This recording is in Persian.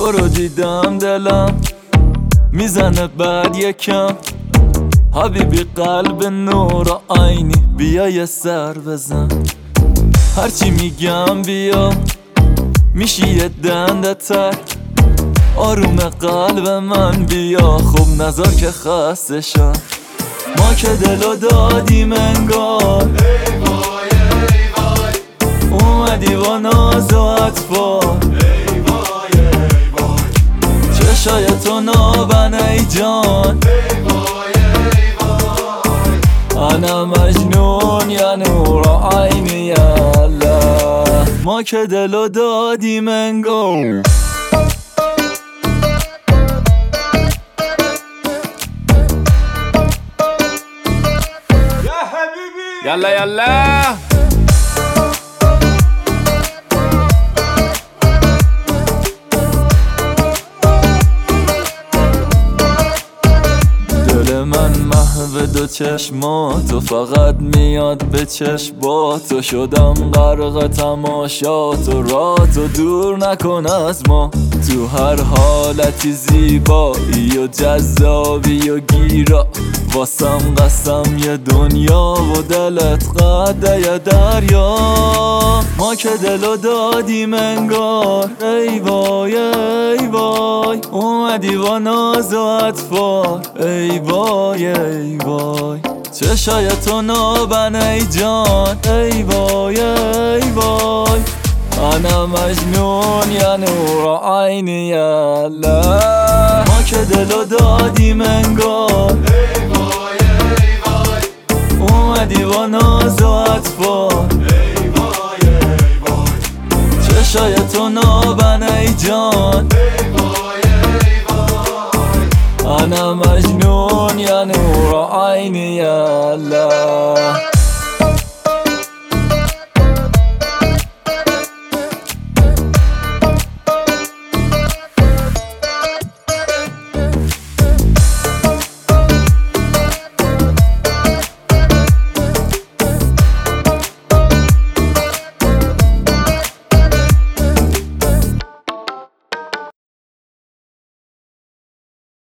تو رو دیدم دلم میزنه بعد یکم، حبیبی قلب نور آینی بیا یه سر بزن. هرچی میگم بیا میشی یه دنده تر، آروم قلب من بیا خوب نذار که خسته شم. ما که دلو دادیم انگار، ای وای ای وای، اومدی با ناز و اطفال، ای وای ای وای، چشای تو نابن ای جان، ای وای ای وای، انا مجنون یا نور عینی یا الله. ما که دلو دادیم انگار. يلا يلا دل من محو دو چشماتو فقط میاد به چشماتو، شدم غرق تماشاتو، راتو دور نکن از ما. تو هر حالتی زیبایی و جذابی و گیرا، واسم قسم یه دنیا و دلت قده یه دریا. ما که دلو دادیم انگار، ای وای ای وای، اومدی با ناز و اطفال، ای وای ای وای، چشای تو نابن ای جان، ای وای ای وای، انا مجنون یا نور عینی یا الله. ما که دلو دادیم انگار، ای وای ای وای، اومدی با ناز و اطفال، ای وای ای وای، چشای تو نابن ای جان، ای وای ای وای، انا مجنون یا نور عینی یا الله.